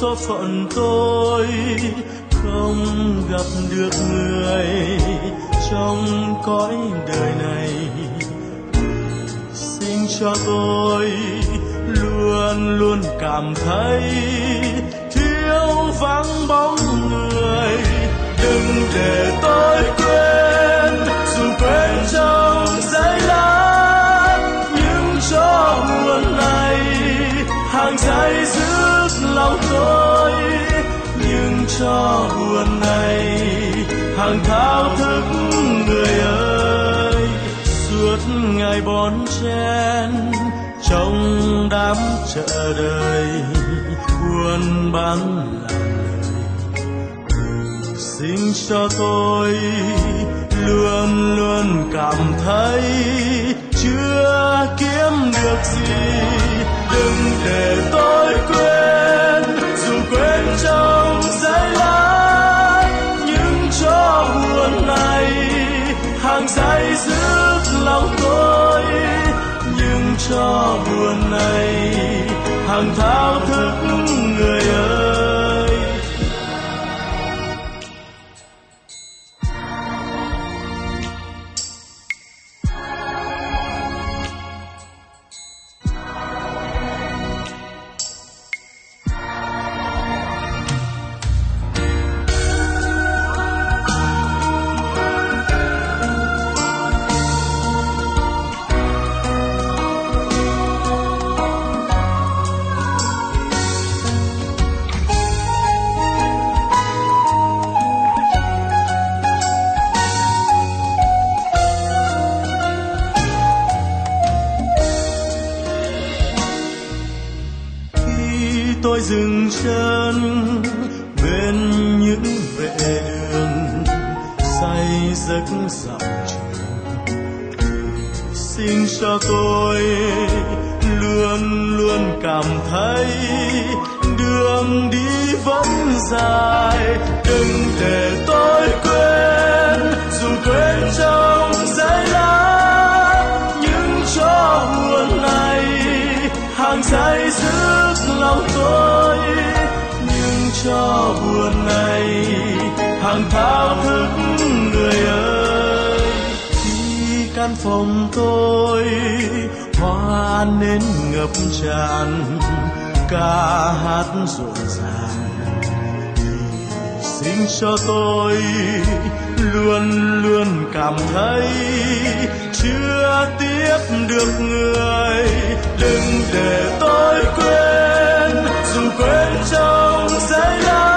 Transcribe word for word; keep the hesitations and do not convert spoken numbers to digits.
số phận tôi không gặp được người trong cõi đời này. Sinh cho tôi luôn luôn cảm thấy thiếu vắng bóng người. Đừng để tôi quên, dù quên trong giây lát, những cho buồn này hàng giây rước lòng tôi. Nhưng cho buồn này hàng thao thức người ơi. Suốt ngày bon chen trong đám chợ đời, buôn bán làm lời. Xin cho tôi luôn luôn cảm thấy chưa kiếm được gì. Đừng để tôi quên, dù quên trong giây lát, những cho buồn này hàng giây rước lòng tôi. Nhưng cho buồn này hàng thao thức người ơi. Tôi dừng chân bên những vệ đường say giấc dạo trường. Xin cho tôi luôn luôn cảm thấy đường đi vẫn dài. Đừng để tôi quên, dù quên trong giây lát, những cho buồn này hàng giây rước lòng tôi. Nhưng cho buồn này hàng thao thức người ơi. Khi căn phòng tôi hoa nến ngập tràn, ca hát rộn ràng, xin cho tôi luôn luôn cảm thấy chưa tiếp được người. Đừng để tôi quên, dù quên trong giây lát,